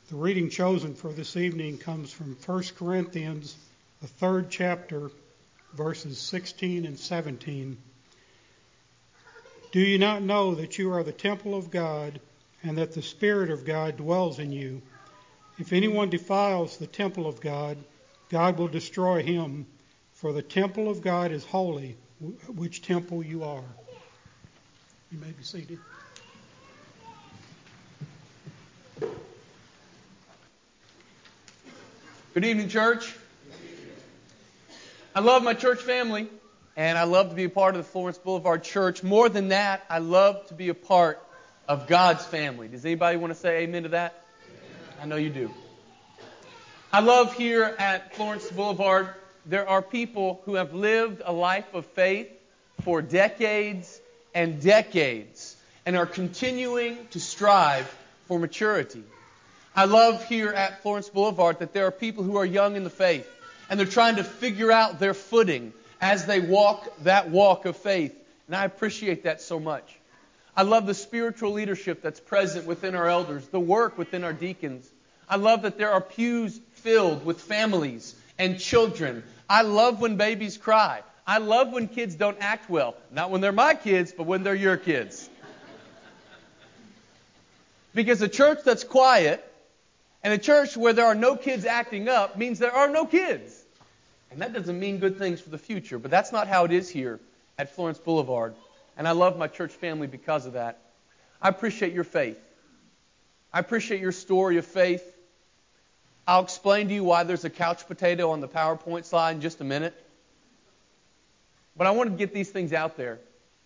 The reading chosen for this evening comes from 1 Corinthians, the 3rd chapter, verses 16 and 17. Do you not know that you are the temple of God, and that the Spirit of God dwells in you? If anyone defiles the temple of God, God will destroy him, for the temple of God is holy, which temple you are. You may be seated. Good evening, church. I love my church family, and I love to be a part of the Florence Boulevard Church. More than that, I love to be a part of God's family. Does anybody want to say amen to that? I know you do. I love here at Florence Boulevard, there are people who have lived a life of faith for decades and decades and are continuing to strive for maturity. I love here at Florence Boulevard that there are people who are young in the faith and they're trying to figure out their footing as they walk that walk of faith. And I appreciate that so much. I love the spiritual leadership that's present within our elders, the work within our deacons. I love that there are pews filled with families and children. I love when babies cry. I love when kids don't act well. Not when they're my kids, but when they're your kids. Because a church that's quiet and a church where there are no kids acting up means there are no kids. And that doesn't mean good things for the future. But that's not how it is here at Florence Boulevard. And I love my church family because of that. I appreciate your faith. I appreciate your story of faith. I'll explain to you why there's a couch potato on the PowerPoint slide in just a minute. But I want to get these things out there.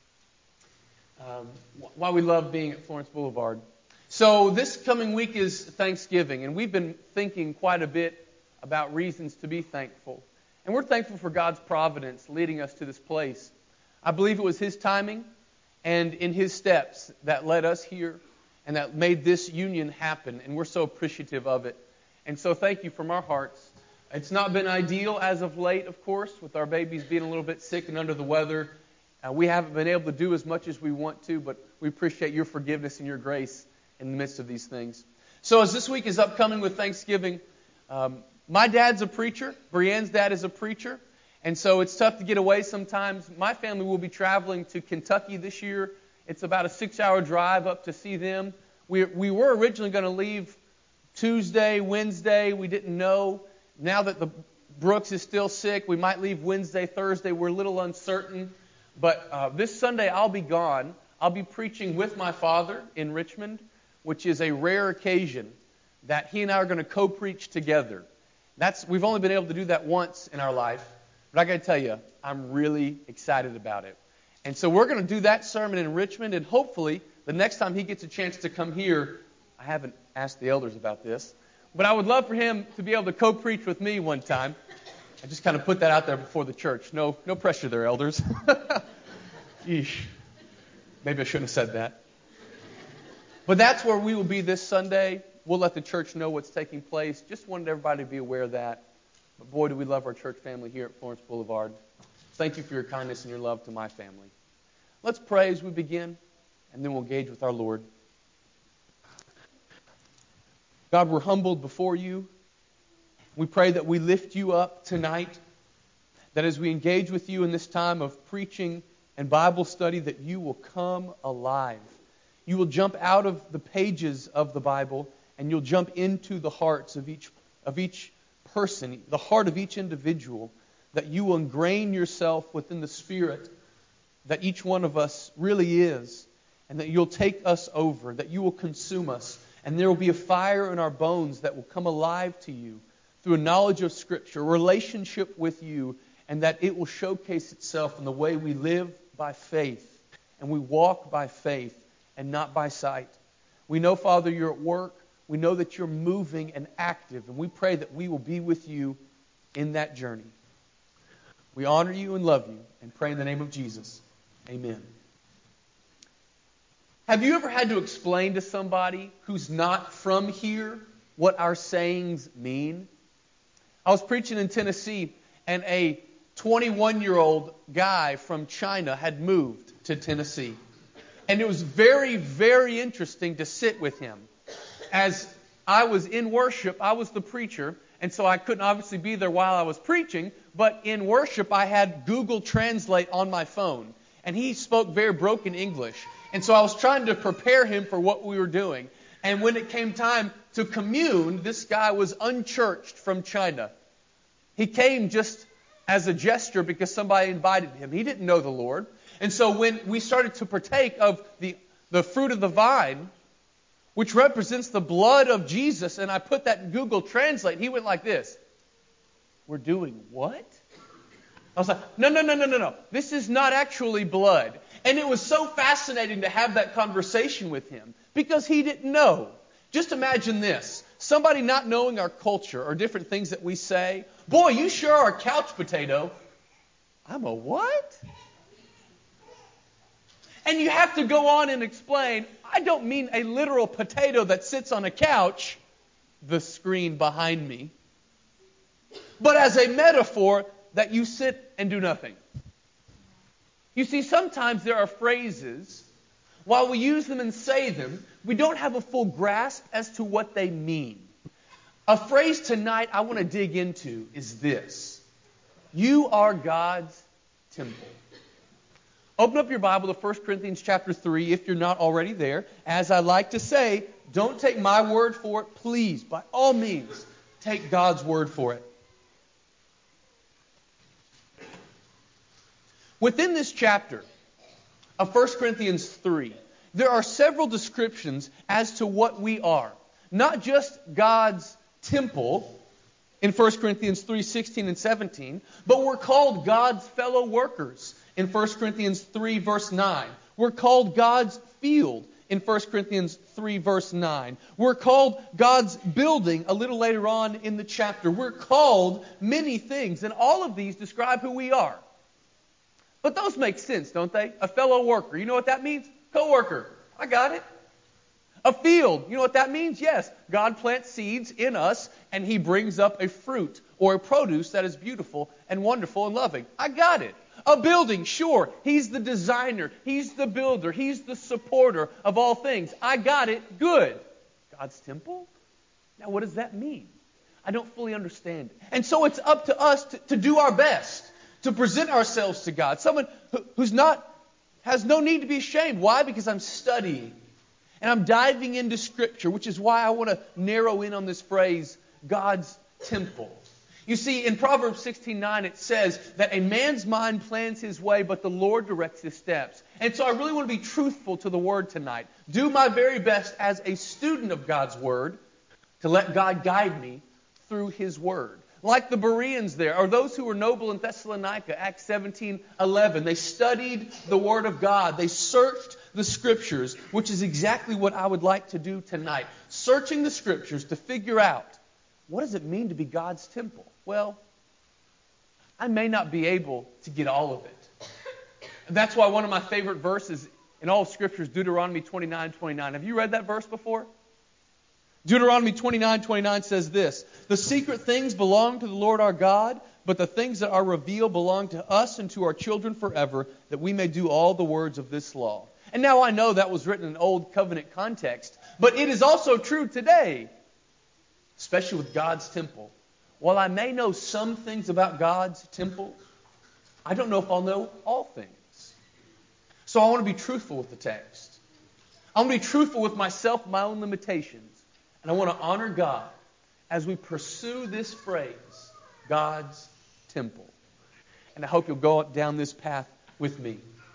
Why we love being at Florence Boulevard. So this coming week is Thanksgiving, and we've been thinking quite a bit about reasons to be thankful. And we're thankful for God's providence leading us to this place. I believe it was His timing and in His steps that led us here and that made this union happen, and we're so appreciative of it. And so thank you from our hearts. It's not been ideal as of late, of course, with our babies being a little bit sick and under the weather. We haven't been able to do as much as we want to, but we appreciate your forgiveness and your grace in the midst of these things. So as this week is upcoming with Thanksgiving, my dad's a preacher. Brienne's dad is a preacher. And so it's tough to get away sometimes. My family will be traveling to Kentucky this year. It's about a 6-hour drive up to see them. We were originally going to leave Tuesday, Wednesday. We didn't know. Now that the Brooks is still sick, we might leave Wednesday, Thursday. We're a little uncertain. But this Sunday I'll be gone. I'll be preaching with my father in Richmond, which is a rare occasion that he and I are going to co-preach together. We've only been able to do that once in our life, but I got to tell you, I'm really excited about it. And so we're going to do that sermon in Richmond, and hopefully the next time he gets a chance to come here, I haven't asked the elders about this, but I would love for him to be able to co-preach with me one time. I just kind of put that out there before the church. No pressure there, elders. Yeesh. Maybe I shouldn't have said that. But that's where we will be this Sunday. We'll let the church know what's taking place. Just wanted everybody to be aware of that. But boy, do we love our church family here at Florence Boulevard. Thank you for your kindness and your love to my family. Let's pray as we begin, and then we'll engage with our Lord. God, we're humbled before you. We pray that we lift you up tonight, that as we engage with you in this time of preaching and Bible study, that you will come alive. You will jump out of the pages of the Bible, and you'll jump into the hearts of each person, the heart of each individual, that you will ingrain yourself within the spirit that each one of us really is, and that you'll take us over, that you will consume us, and there will be a fire in our bones that will come alive to you through a knowledge of Scripture, a relationship with you, and that it will showcase itself in the way we live by faith, and we walk by faith, and not by sight. We know, Father, you're at work. We know that you're moving and active, and we pray that we will be with you in that journey. We honor you and love you, and pray in the name of Jesus. Amen. Have you ever had to explain to somebody who's not from here what our sayings mean? I was preaching in Tennessee, and a 21-year-old guy from China had moved to Tennessee. And it was very, very interesting to sit with him as I was in worship. I was the preacher. And so I couldn't obviously be there while I was preaching. But in worship, I had Google Translate on my phone. And he spoke very broken English. And so I was trying to prepare him for what we were doing. And when it came time to commune, this guy was unchurched from China. He came just as a gesture because somebody invited him. He didn't know the Lord. And so when we started to partake of the fruit of the vine, which represents the blood of Jesus, and I put that in Google Translate, he went like this. We're doing what? I was like, no. This is not actually blood. And it was so fascinating to have that conversation with him because he didn't know. Just imagine this. Somebody not knowing our culture or different things that we say. Boy, you sure are a couch potato. I'm a what? And you have to go on and explain, I don't mean a literal potato that sits on a couch, the screen behind me, but as a metaphor that you sit and do nothing. You see, sometimes there are phrases, while we use them and say them, we don't have a full grasp as to what they mean. A phrase tonight I want to dig into is this. You are God's temple. Open up your Bible to 1 Corinthians chapter 3 if you're not already there. As I like to say, don't take my word for it. Please, by all means, take God's word for it. Within this chapter of 1 Corinthians 3, there are several descriptions as to what we are. Not just God's temple in 1 Corinthians 3, 16 and 17, but we're called God's fellow workers in 1 Corinthians 3, verse 9. We're called God's field in 1 Corinthians 3, verse 9. We're called God's building a little later on in the chapter. We're called many things, and all of these describe who we are. But those make sense, don't they? A fellow worker. You know what that means? Co-worker. I got it. A field. You know what that means? Yes. God plants seeds in us, and He brings up a fruit or a produce that is beautiful and wonderful and loving. I got it. A building. Sure. He's the designer. He's the builder. He's the supporter of all things. I got it. Good. God's temple? Now, what does that mean? I don't fully understand it. And so it's up to us to do our best, to present ourselves to God. Someone has no need to be ashamed. Why? Because I'm studying. And I'm diving into Scripture, which is why I want to narrow in on this phrase, God's temple. You see, in Proverbs 16:9, it says that a man's mind plans his way, but the Lord directs his steps. And so I really want to be truthful to the Word tonight. Do my very best as a student of God's Word to let God guide me through His Word. Like the Bereans there, or those who were noble in Thessalonica, Acts 17:11. They studied the Word of God. They searched the Scriptures, which is exactly what I would like to do tonight. Searching the Scriptures to figure out, what does it mean to be God's temple? Well, I may not be able to get all of it. That's why one of my favorite verses in all of Scripture is Deuteronomy 29:29. Have you read that verse before? Deuteronomy 29:29 says this, "The secret things belong to the Lord our God, but the things that are revealed belong to us and to our children forever, that we may do all the words of this law." And now I know that was written in an old covenant context, but it is also true today, especially with God's temple. While I may know some things about God's temple, I don't know if I'll know all things. So I want to be truthful with the text. I want to be truthful with myself, my own limitations. And I want to honor God as we pursue this phrase, God's temple. And I hope you'll go down this path with me.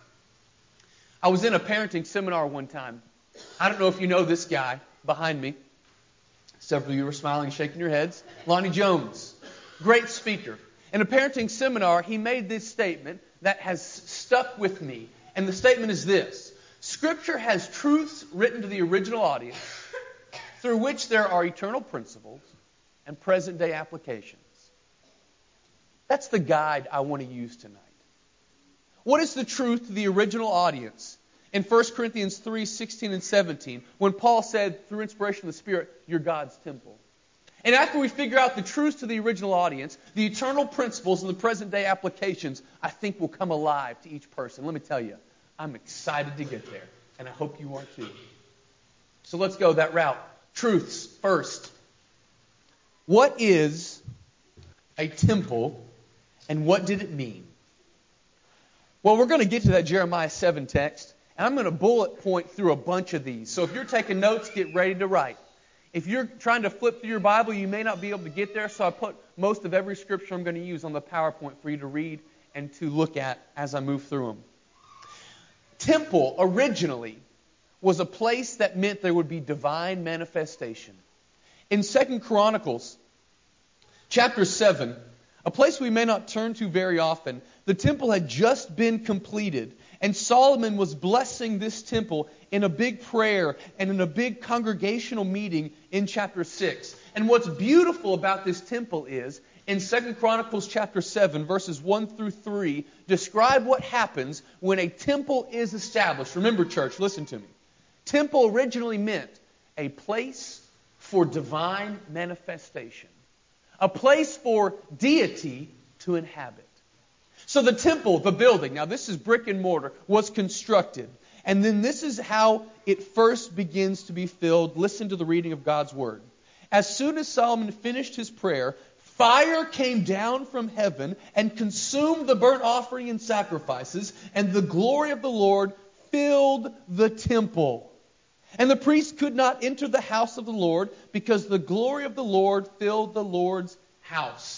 I was in a parenting seminar one time. I don't know if you know this guy behind me. Several of you are smiling and shaking your heads. Lonnie Jones, great speaker. In a parenting seminar, he made this statement that has stuck with me. And the statement is this: Scripture has truths written to the original audience through which there are eternal principles and present-day applications. That's the guide I want to use tonight. What is the truth to the original audience in 1 Corinthians 3, 16 and 17, when Paul said, through inspiration of the Spirit, you're God's temple? And after we figure out the truths to the original audience, the eternal principles and the present-day applications, I think will come alive to each person. Let me tell you, I'm excited to get there, and I hope you are too. So let's go that route. Truths. First, what is a temple and what did it mean? Well, we're going to get to that Jeremiah 7 text, and I'm going to bullet point through a bunch of these. So if you're taking notes, get ready to write. If you're trying to flip through your Bible, you may not be able to get there, so I put most of every scripture I'm going to use on the PowerPoint for you to read and to look at as I move through them. Temple originally was a place that meant there would be divine manifestation. In 2 Chronicles chapter 7, a place we may not turn to very often, the temple had just been completed, and Solomon was blessing this temple in a big prayer and in a big congregational meeting in chapter 6. And what's beautiful about this temple is, in 2 Chronicles chapter 7, verses 1 through 3, describe what happens when a temple is established. Remember, church, listen to me. Temple originally meant a place for divine manifestation. A place for deity to inhabit. So the temple, the building, now this is brick and mortar, was constructed. And then this is how it first begins to be filled. Listen to the reading of God's Word. As soon as Solomon finished his prayer, fire came down from heaven and consumed the burnt offering and sacrifices, and the glory of the Lord filled the temple. And the priest could not enter the house of the Lord because the glory of the Lord filled the Lord's house.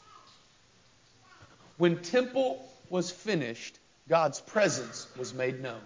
When temple was finished, God's presence was made known.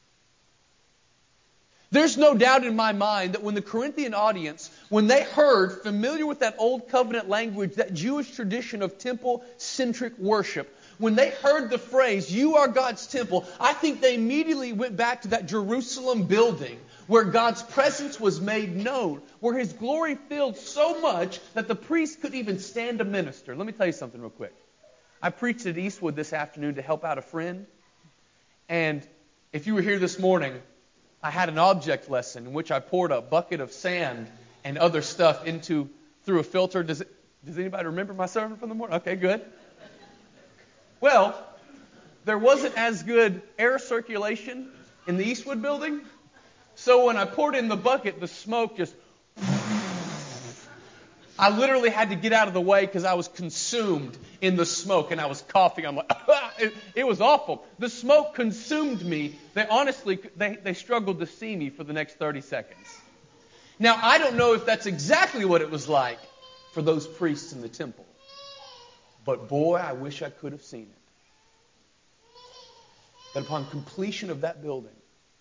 There's no doubt in my mind that when the Corinthian audience, when they heard, familiar with that old covenant language, that Jewish tradition of temple-centric worship, when they heard the phrase, "You are God's temple," I think they immediately went back to that Jerusalem building where God's presence was made known, where His glory filled so much that the priest couldn't even stand to minister. Let me tell you something real quick. I preached at Eastwood this afternoon to help out a friend. And if you were here this morning, I had an object lesson in which I poured a bucket of sand and other stuff through a filter. Does anybody remember my sermon from the morning? Okay, good. Well, there wasn't as good air circulation in the Eastwood building. So when I poured in the bucket, the smoke just... I literally had to get out of the way because I was consumed in the smoke and I was coughing. I'm like, it was awful. The smoke consumed me. They struggled to see me for the next 30 seconds. Now, I don't know if that's exactly what it was like for those priests in the temple. But boy, I wish I could have seen it. That upon completion of that building,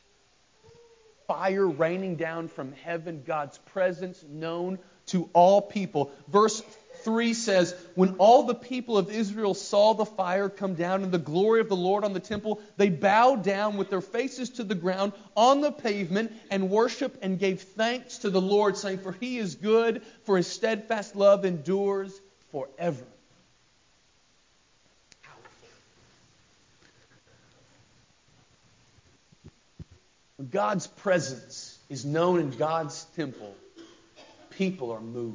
fire raining down from heaven, God's presence known to all people. Verse 3 says, when all the people of Israel saw the fire come down and the glory of the Lord on the temple, they bowed down with their faces to the ground on the pavement and worshiped and gave thanks to the Lord, saying, for He is good, for His steadfast love endures forever. When God's presence is known in God's temple, people are moved.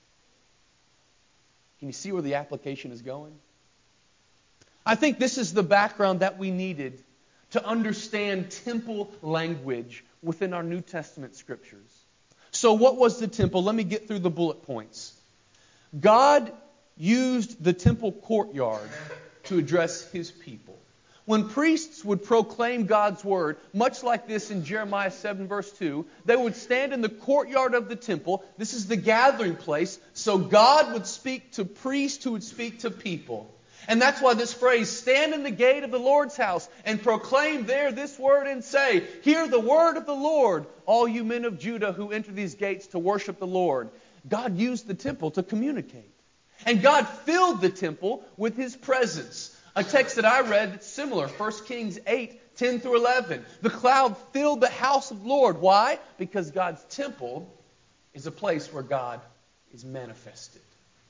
Can you see where the application is going? I think this is the background that we needed to understand temple language within our New Testament scriptures. So what was the temple? Let me get through the bullet points. God used the temple courtyard to address His people. When priests would proclaim God's word, much like this in Jeremiah 7 verse 2, they would stand in the courtyard of the temple. This is the gathering place. So God would speak to priests who would speak to people. And that's why this phrase, stand in the gate of the Lord's house and proclaim there this word and say, hear the word of the Lord, all you men of Judah who enter these gates to worship the Lord. God used the temple to communicate. And God filled the temple with His presence. A text that I read that's similar, 1 Kings 8, 10 through 11. The cloud filled the house of the Lord. Why? Because God's temple is a place where God is manifested.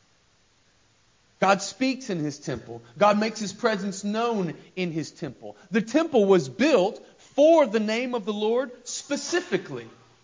God speaks in His temple. God makes His presence known in His temple. The temple was built for the name of the Lord specifically.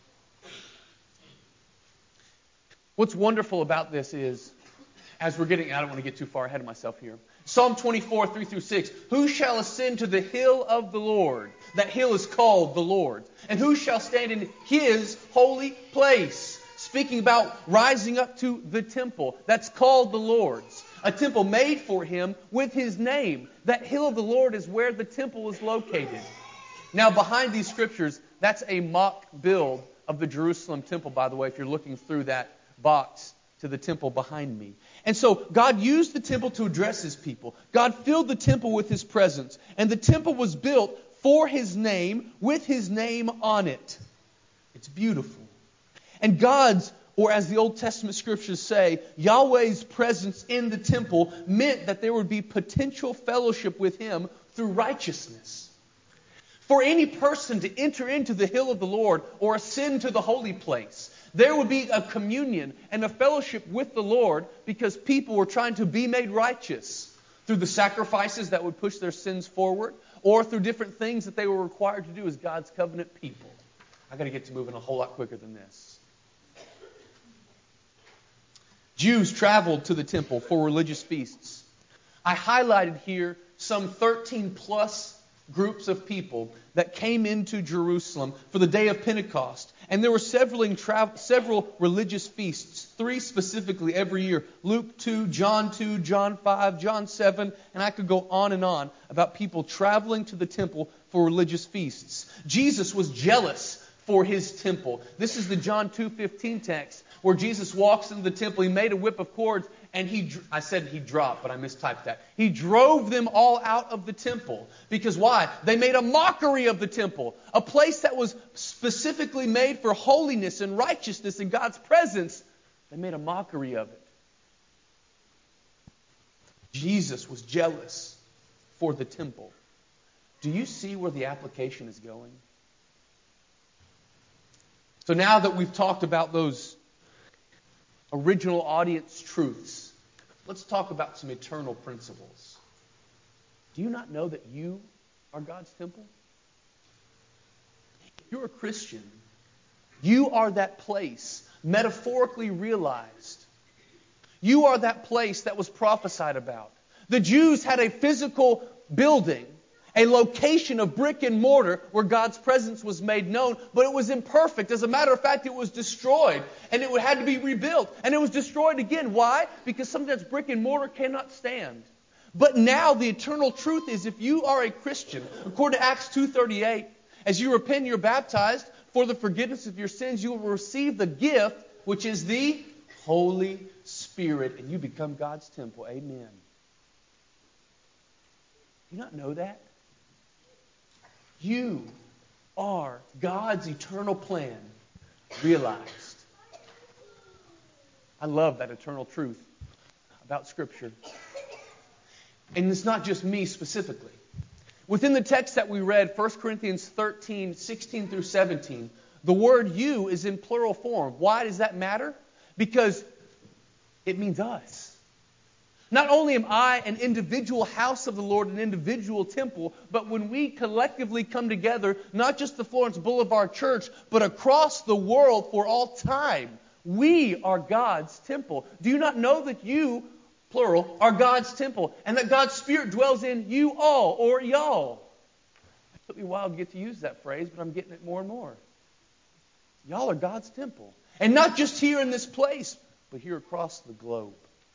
What's wonderful about this is, as we're getting, I don't want to get too far ahead of myself here. Psalm 24, 3 through 6. Who shall ascend to the hill of the Lord? That hill is called the Lord. And who shall stand in His holy place? speaking about rising up to the temple that's called the Lord's. A temple made for Him with His name. That hill of the Lord is where the temple is located. Now, behind these scriptures, that's a mock build of the Jerusalem temple, by the way, if you're looking through that box to the temple behind me. And so God used the temple to address His people. God filled the temple with His presence. And the temple was built for His name, with His name on it. It's beautiful. And God's, or as the Old Testament scriptures say, Yahweh's presence in the temple meant that there would be potential fellowship with Him through righteousness. For any person to enter into the hill of the Lord or ascend to the holy place, there would be a communion and a fellowship with the Lord because people were trying to be made righteous through the sacrifices that would push their sins forward or through different things that they were required to do as God's covenant people. I've got to get to moving a whole lot quicker than this. Jews traveled to the temple for religious feasts. I highlighted here some 13 plus groups of people that came into Jerusalem for the day of Pentecost. And there were several religious feasts, 3 specifically every year. Luke 2, John 5, John 7, and I could go on and on about people traveling to the temple for religious feasts. Jesus was jealous for His temple. This is the John 2:15 text where Jesus walks into the temple. He made a whip of cords and I said he dropped, but I mistyped that. He drove them all out of the temple. Because why? They made a mockery of the temple. A place that was specifically made for holiness and righteousness in God's presence. They made a mockery of it. Jesus was jealous for the temple. Do you see where the application is going? So now that we've talked about those original audience truths, let's talk about some eternal principles. Do you not know that you are God's temple? If you're a Christian, you are that place, metaphorically realized. You are that place that was prophesied about. The Jews had a physical building, a location of brick and mortar where God's presence was made known, but it was imperfect. As a matter of fact, it was destroyed, and it had to be rebuilt. And it was destroyed again. Why? Because something that's brick and mortar cannot stand. But now the eternal truth is, if you are a Christian, according to Acts 2:38, as you repent and you're baptized for the forgiveness of your sins, you will receive the gift, which is the Holy Spirit, and you become God's temple. Amen. Do you not know that? You are God's eternal plan realized. I love that eternal truth about Scripture. And it's not just me specifically. Within the text that we read, 1 Corinthians 13, 16 through 17, the word you is in plural form. Why does that matter? Because it means us. Not only am I an individual house of the Lord, an individual temple, but when we collectively come together, not just the Florence Boulevard Church, but across the world for all time, we are God's temple. Do you not know that you, plural, are God's temple, and that God's Spirit dwells in you all, or y'all? It took me a while to get to use that phrase, but I'm getting it more and more. Y'all are God's temple. And not just here in this place, but here across the globe.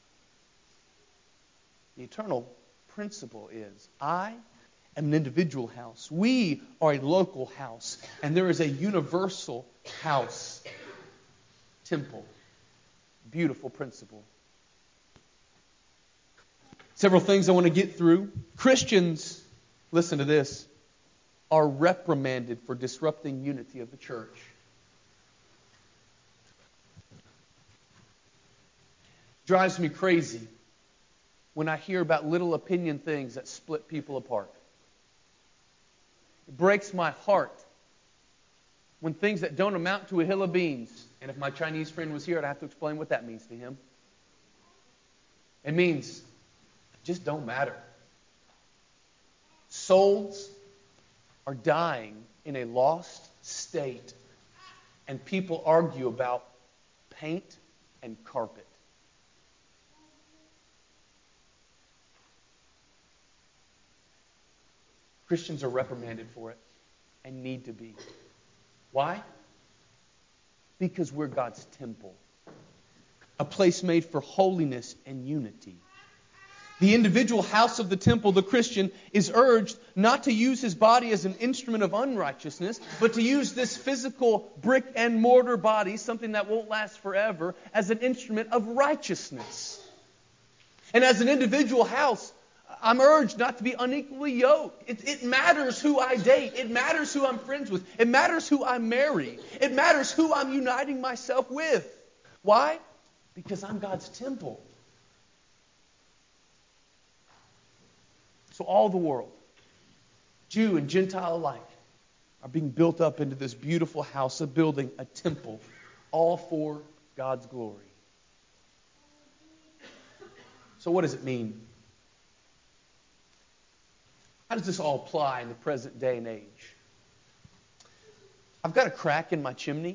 The eternal principle is, I am an individual house. We are a local house. And there is a universal house, temple. Beautiful principle. Several things I want to get through. Christians, listen to this, are reprimanded for disrupting unity of the church. Drives me crazy when I hear about little opinion things that split people apart. It breaks my heart when things that don't amount to a hill of beans, and if my Chinese friend was here, I'd have to explain what that means to him. It means just don't matter. Souls are dying in a lost state, and people argue about paint and carpet. Christians are reprimanded for it and need to be. Why? Because we're God's temple, a place made for holiness and unity. The individual house of the temple, the Christian, is urged not to use his body as an instrument of unrighteousness, but to use this physical brick and mortar body, something that won't last forever, as an instrument of righteousness. And as an individual house, I'm urged not to be unequally yoked. It matters who I date. It matters who I'm friends with. It matters who I marry. It matters who I'm uniting myself with. Why? Because I'm God's temple. So all the world, Jew and Gentile alike, are being built up into this beautiful house, a building, a temple, all for God's glory. So what does it mean? How does this all apply in the present day and age? I've got a crack in my chimney.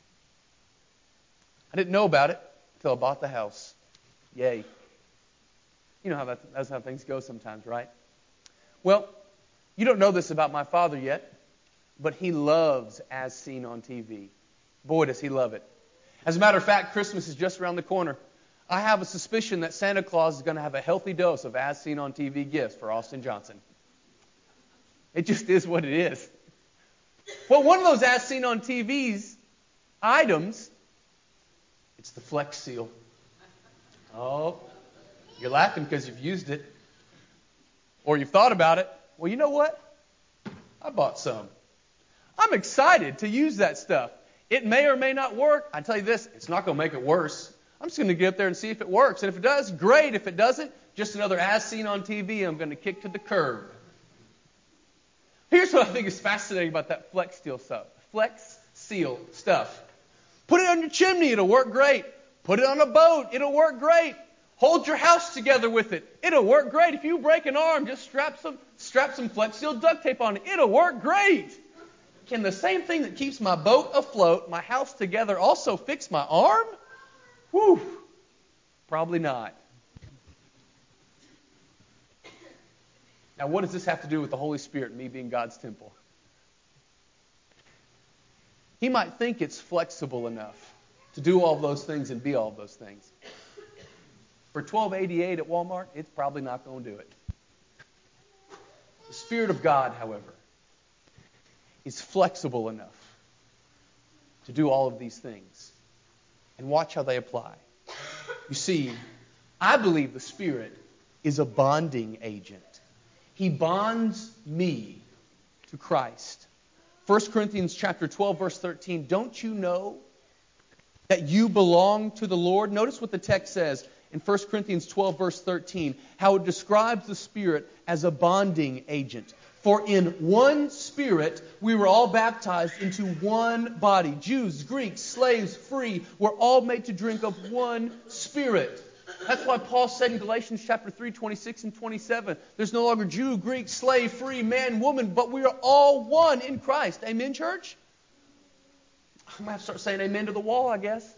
I didn't know about it until I bought the house. Yay. You know how that's how things go sometimes, right? Well, you don't know this about my father yet, but he loves As Seen on TV. Boy, does he love it. As a matter of fact, Christmas is just around the corner. I have a suspicion that Santa Claus is going to have a healthy dose of As Seen on TV gifts for Austin Johnson. It just is what it is. Well, one of those As Seen on TV's items, it's the Flex Seal. Oh, you're laughing because you've used it. Or you've thought about it. Well, you know what? I bought some. I'm excited to use that stuff. It may or may not work. I tell you this, it's not going to make it worse. I'm just going to get up there and see if it works. And if it does, great. If it doesn't, just another As Seen on TV I'm going to kick to the curb. Here's what I think is fascinating about that Flex Seal stuff. Put it on your chimney, it'll work great. Put it on a boat, it'll work great. Hold your house together with it. It'll work great. If you break an arm, just strap some Flex Seal duct tape on it. It'll work great. Can the same thing that keeps my boat afloat, my house together, also fix my arm? Whew. Probably not. Now, what does this have to do with the Holy Spirit and me being God's temple? He might think it's flexible enough to do all those things and be all those things. For $12.88 at Walmart, it's probably not going to do it. The Spirit of God, however, is flexible enough to do all of these things. And watch how they apply. You see, I believe the Spirit is a bonding agent. He bonds me to Christ. 1 Corinthians chapter 12, verse 13. Don't you know that you belong to the Lord? Notice what the text says in 1 Corinthians 12, verse 13. How it describes the Spirit as a bonding agent. For in one Spirit we were all baptized into one body. Jews, Greeks, slaves, free. We're all made to drink of one Spirit. That's why Paul said in Galatians chapter 3, 26 and 27, there's no longer Jew, Greek, slave, free, man, woman, but we are all one in Christ. Amen, church? I'm going to have to start saying amen to the wall, I guess.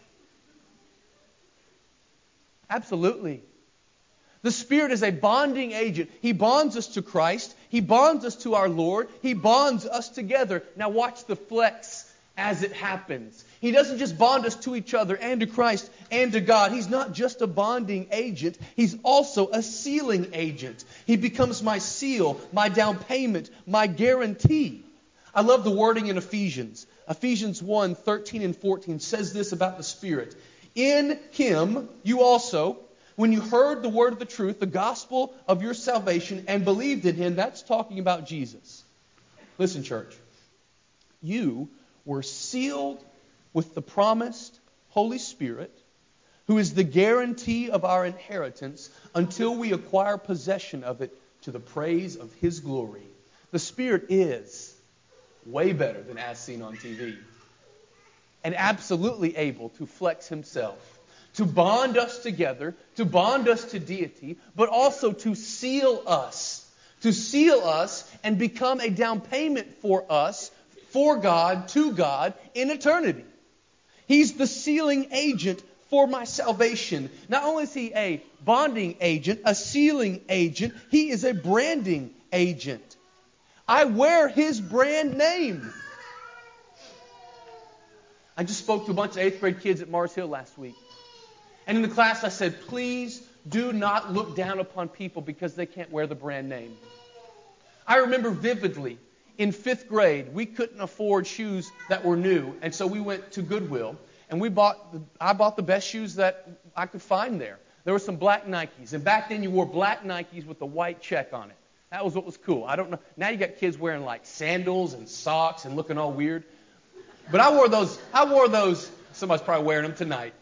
Absolutely. The Spirit is a bonding agent. He bonds us to Christ. He bonds us to our Lord. He bonds us together. Now watch the flex as it happens. He doesn't just bond us to each other and to Christ and to God. He's not just a bonding agent. He's also a sealing agent. He becomes my seal, my down payment, my guarantee. I love the wording in Ephesians. Ephesians 1, 13 and 14 says this about the Spirit. In Him, you also, when you heard the word of the truth, the gospel of your salvation, and believed in Him, that's talking about Jesus. Listen, church. You were sealed with the promised Holy Spirit, who is the guarantee of our inheritance until we acquire possession of it to the praise of His glory. The Spirit is way better than As Seen on TV, and absolutely able to flex Himself, to bond us together, to bond us to deity, but also to seal us and become a down payment for us, for God, to God, in eternity. He's the sealing agent for my salvation. Not only is He a bonding agent, a sealing agent, He is a branding agent. I wear His brand name. I just spoke to a bunch of 8th grade kids at Mars Hill last week. And in the class I said, please do not look down upon people because they can't wear the brand name. I remember vividly, in 5th grade, we couldn't afford shoes that were new. And so we went to Goodwill and I bought the best shoes that I could find there. There were some black Nikes. And back then you wore black Nikes with a white check on it. That was what was cool. I don't know. Now you got kids wearing like sandals and socks and looking all weird. But I wore those. Somebody's probably wearing them tonight.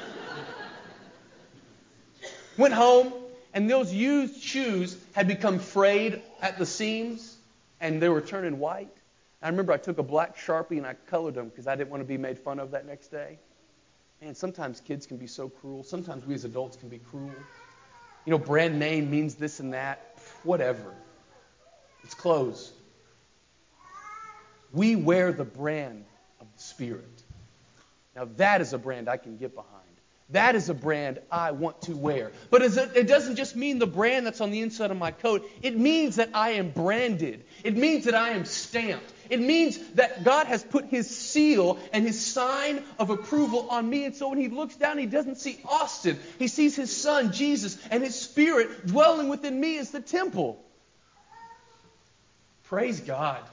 Went home, and those used shoes had become frayed at the seams, and they were turning white. I remember I took a black Sharpie and I colored them because I didn't want to be made fun of that next day. Man, sometimes kids can be so cruel. Sometimes we as adults can be cruel. You know, brand name means this and that. Whatever. It's clothes. We wear the brand of the Spirit. Now that is a brand I can get behind. That is a brand I want to wear. But it doesn't just mean the brand that's on the inside of my coat. It means that I am branded. It means that I am stamped. It means that God has put His seal and His sign of approval on me. And so when He looks down, He doesn't see Austin. He sees His Son, Jesus, and His Spirit dwelling within me as the temple. Praise God.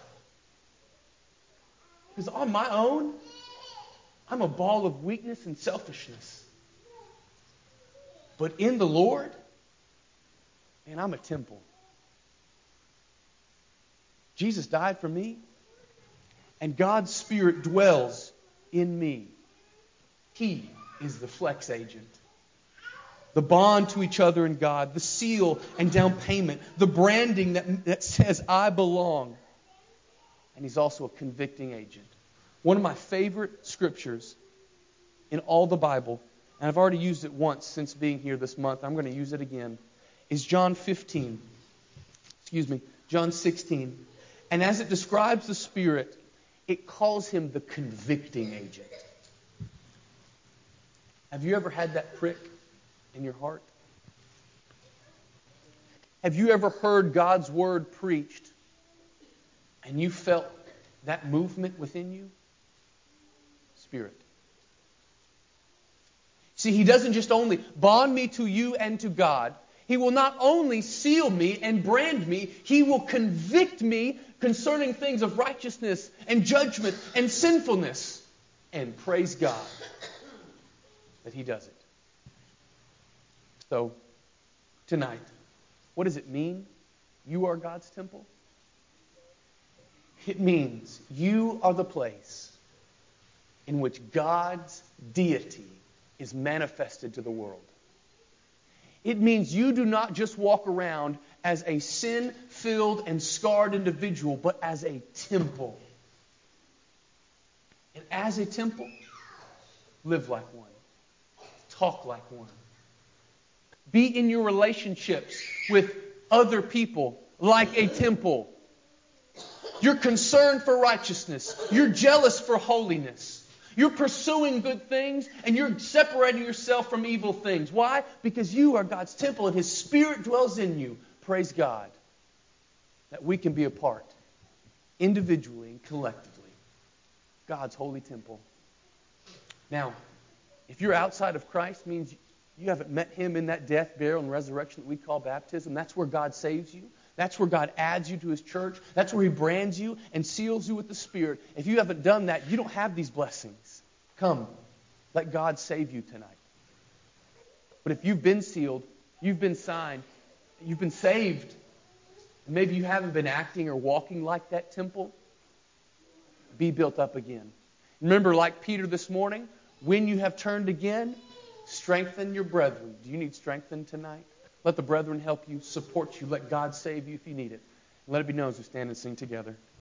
Because on my own, I'm a ball of weakness and selfishness. But in the Lord, man, I'm a temple. Jesus died for me, and God's Spirit dwells in me. He is the flex agent. The bond to each other in God, the seal and down payment, the branding that says I belong. And He's also a convicting agent. One of my favorite scriptures in all the Bible, and I've already used it once since being here this month, I'm going to use it again, is John 16. John 16. And as it describes the Spirit, it calls Him the convicting agent. Have you ever had that prick in your heart? Have you ever heard God's Word preached and you felt that movement within you? Spirit. See, He doesn't just only bond me to you and to God. He will not only seal me and brand me, He will convict me concerning things of righteousness and judgment and sinfulness. And praise God that He does it. So, tonight, what does it mean? You are God's temple? It means you are the place in which God's deity is manifested to the world. It means you do not just walk around as a sin-filled and scarred individual, but as a temple. And as a temple, live like one. Talk like one. Be in your relationships with other people like a temple. You're concerned for righteousness. You're jealous for holiness. You're pursuing good things and you're separating yourself from evil things. Why? Because you are God's temple and His Spirit dwells in you. Praise God that we can be a part, individually and collectively, God's holy temple. Now, if you're outside of Christ, it means you haven't met Him in that death, burial, and resurrection that we call baptism. That's where God saves you. That's where God adds you to His church. That's where He brands you and seals you with the Spirit. If you haven't done that, you don't have these blessings. Come, let God save you tonight. But if you've been sealed, you've been signed, you've been saved, and maybe you haven't been acting or walking like that temple, be built up again. Remember, like Peter this morning, when you have turned again, strengthen your brethren. Do you need strengthened tonight? Let the brethren help you, support you. Let God save you if you need it. Let it be known as we stand and sing together.